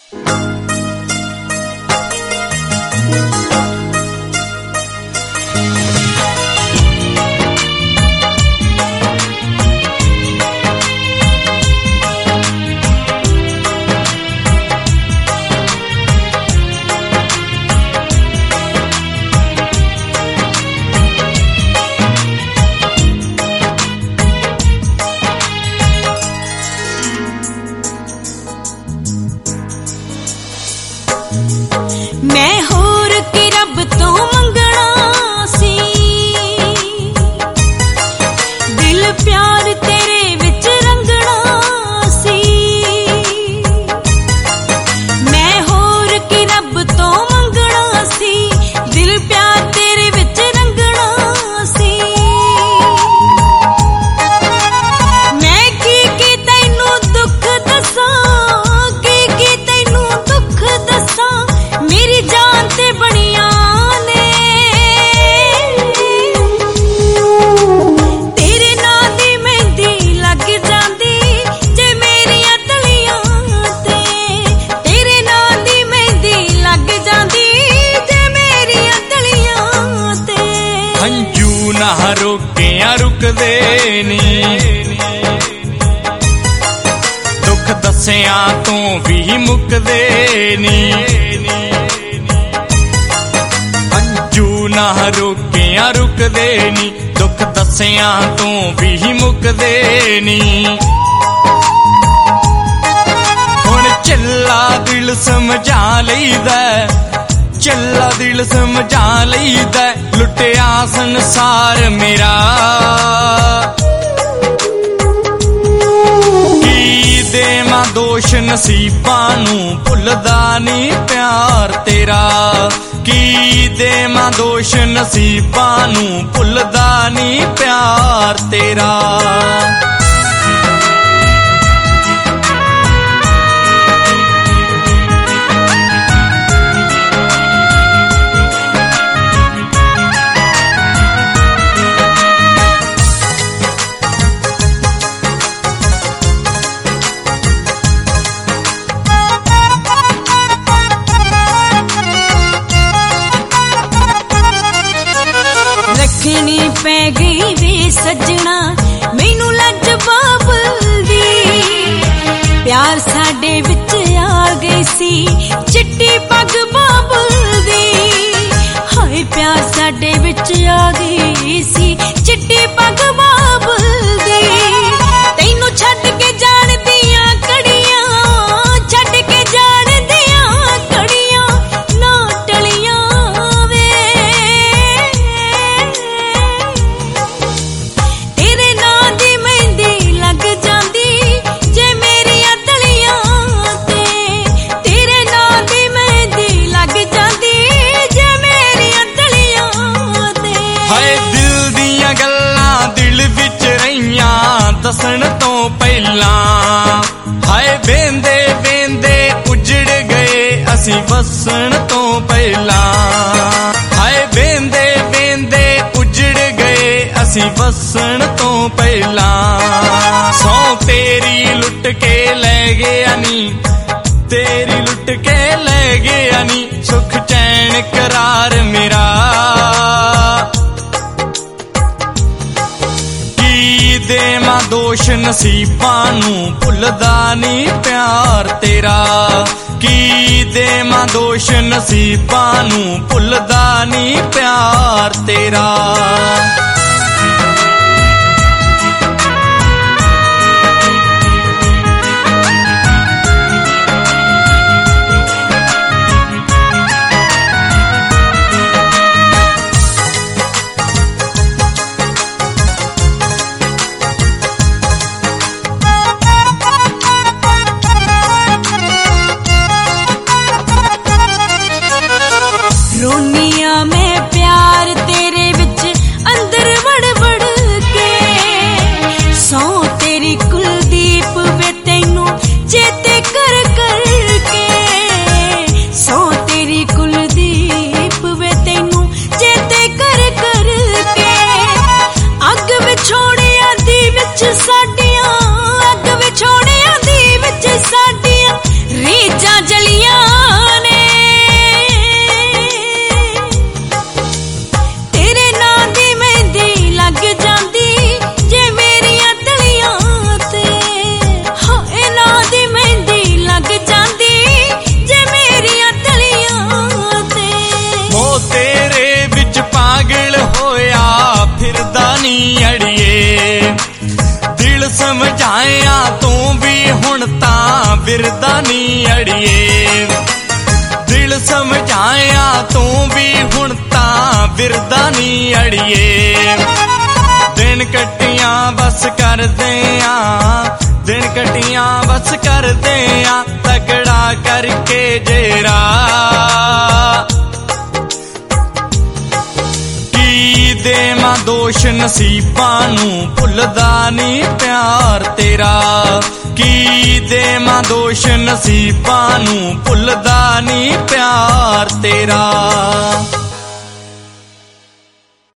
मैं होर की रब तो मंगना सी, दिल प्यार तेरे विच रंगना सी। मैं होर की रब तो मंगना सी, दिल प्यार तेरे विच रंगना सी। मैं की तैनू दुख दसां, की तैनू दुख दसां, मेरी जान ते बनिया ने तेरे नां दी मेहंदी लग जांदी जे मेरियां तलियां ते, तेरे नां दी मेहंदी लग जांदी जे मेरियां तलियां ते। हंजू ना रोकियां रुकदे नी, दुख दसियां तो भी मुकदे नी। ना रोकियां रुकदे नी, दुख दसियां तो भी मुकदे नी। हुण चिल्ला दिल समझा लईदा, चिल्ला दिल समझा लईदा, लुटिया संसार मेरा। की देवां दोष नसीबां नूं भुलदा नी प्यार तेरा। की देवां दोष नसीबां नूं भुलदा नी प्यार तेरा। रखनी पै गई वे सजना मैनू लज बाबल दी, प्यार साडे विच आ गई सी चिट्टी पग बाबल दी। हाय प्यार साडे विच आ गई सी चिट्टी पग बाबल दी। तैनू छड्ड के जान दियां कड़ियां, छड्ड के जान दियां कड़ियां ना टलियां वे। तेरे नां दी मेहंदी लग जांदी जे मेरियां तलियां ते, तेरे नां दी मेहंदी लग जांदी जे मेरियां तलियां ते। हाय दिल दियां गल्लां दिल विच रहियां दसन तो पहलां। हाय वेंदे वेंदे उजड़ गए असीं वसन तो पहलां। हाय वेंदे वेंदे उजड़ गए असीं वसन तो पहलां। सौ तेरी लुट के ले गया नी, तेरी लुट के ले गया नी, सुख चैन करार मेरा। की देवां दोष नसीबां नूं भुलदा नी प्यार तेरा। की देवां दोष नसीबां नूं भुलदा नी प्यार तेरा। रोनिया मैं प्यार तेरे विच अंदर विरदा नी अड़िए दिल समझाया तू भी हुण तां विरदा नी अड़िए दिन कट्टियां बस कर दिया दिन कट्टियां बस कर दिया तगड़ा करके जेरा देवां दोष नसीबां नूं भुलदा नी प्यार तेरा की देवां दोष नसीबां नूं भुलदा नी प्यार तेरा।